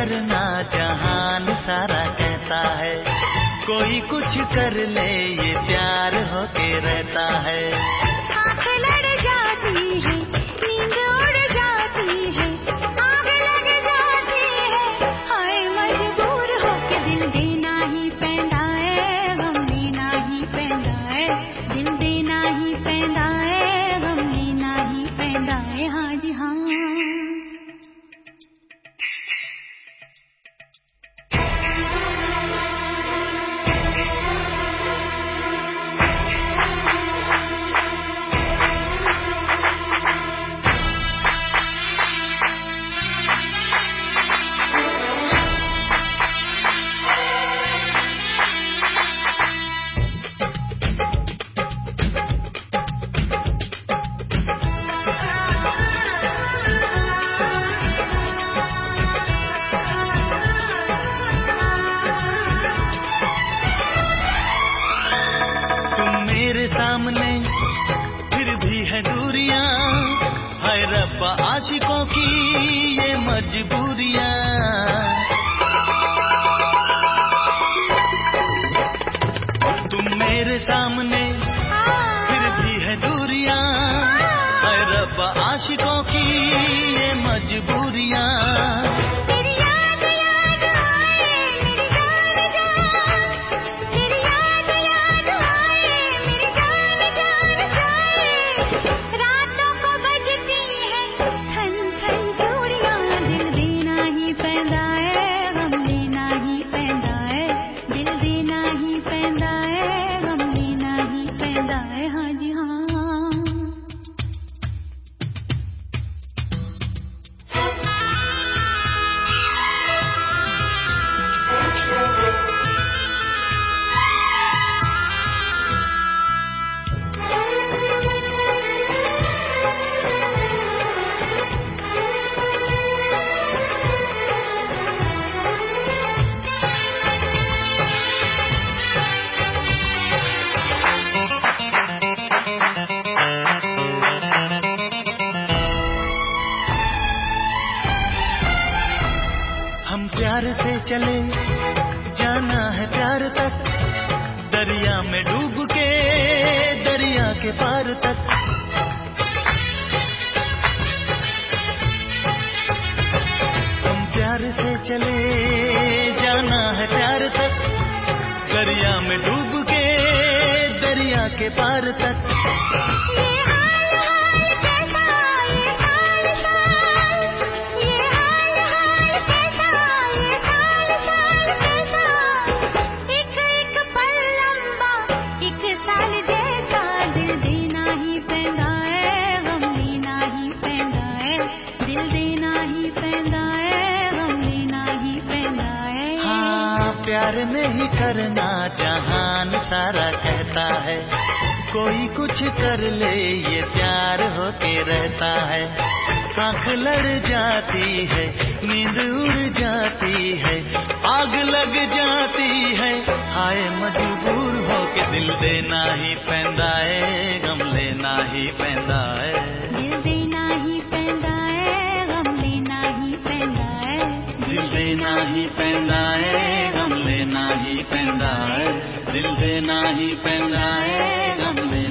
करना जहान सारा कहता है, कोई कुछ कर ले ये प्यार होके रहता है। आँख लड़ जाती है, नींद उड़ जाती है, आग लग जाती है, हाय मजबूर होके दिल देना ही पैंदा है, गम लेना ही पैंदा है, दिल देना ही पैंदा है, गम लेना ही पैंदा है, हाँ जी हाँ। मेरे सामने फिर भी है दूरियां, हाय रब्बा आशिकों की ये मजबूरियां। तुम मेरे सामने फिर भी है दूरियां, हाय रब्बा आशिकों की ये मजबूरियां। हम प्यार से चले जाना है प्यार तक, दरिया में डूब के दरिया के पार तक। हम प्यार से चले जाना है प्यार तक, दरिया में डूब के दरिया के पार तक। प्यार में ही करना जहान सारा कहता है, कोई कुछ कर ले ये प्यार होके रहता है। आँख लड़ जाती है, नींद उड़ जाती है, आग लग जाती है, हाय मजबूर होके दिल देना ही पैंदा है, गम लेना ही पैंदा है। दिल देना ही पैंदा है, गम लेना ही पैंदा है, दिल देना ही पैंदा है, गम लेना ही पैंदा है, दिल देना ही पैंदा है, गम लेना